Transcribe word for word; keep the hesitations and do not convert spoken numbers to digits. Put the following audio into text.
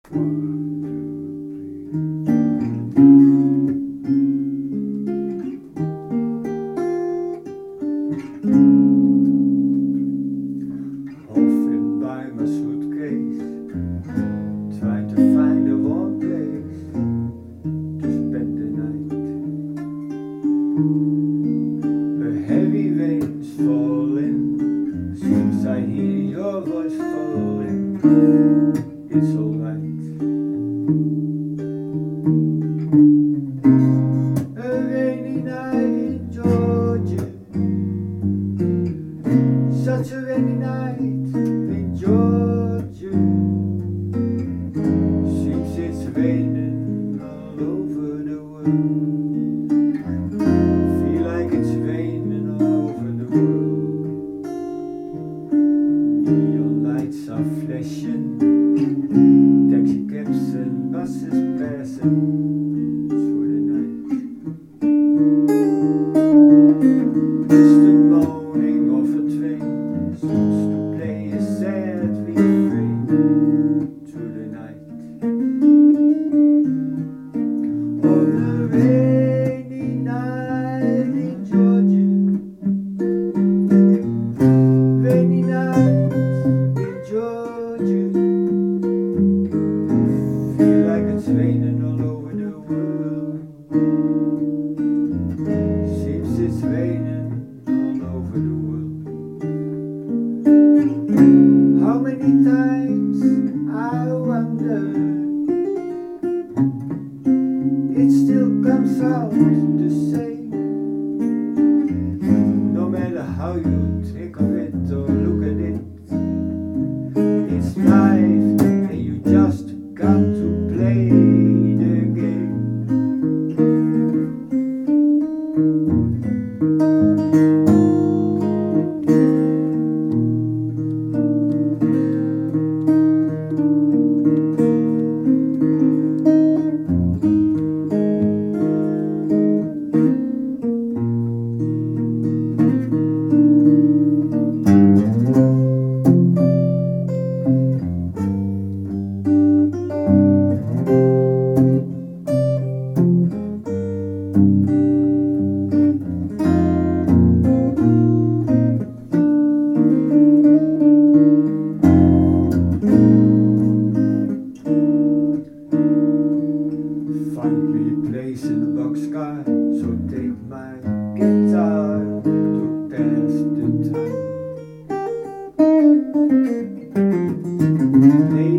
Huffing by my suitcase, trying to find a warm place to spend the night. A heavy rain's falling, since I hear your voice falling. It's alright. A rainy night in Georgia, such a rainy night in Georgia. Seems it's raining all over the world. Feel like it's raining all over the world. Neon lights are flashing, taxi cabs and buses passing through the night. Distant moaning of a train seems to play a sad refrain through the night. On a rainy night in Georgia, rainy night in Georgia. Feel like it's raining all over the world. Seems it's raining all over the world. How many times I wonder, it still comes out the same. No matter how you think of it or look at it, it's life and you just got to play the game. Find me a place in a boxcar, so take my guitar to pass the time. Play